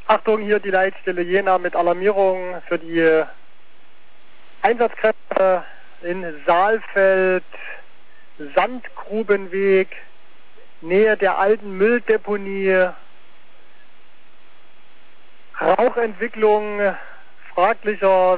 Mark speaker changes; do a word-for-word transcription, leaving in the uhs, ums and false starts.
Speaker 1: Achtung, hier die Leitstelle Jena mit Alarmierung für die Einsatzkräfte in Saalfeld, Sandgrubenweg, Nähe der alten Mülldeponie, Rauchentwicklung fraglicher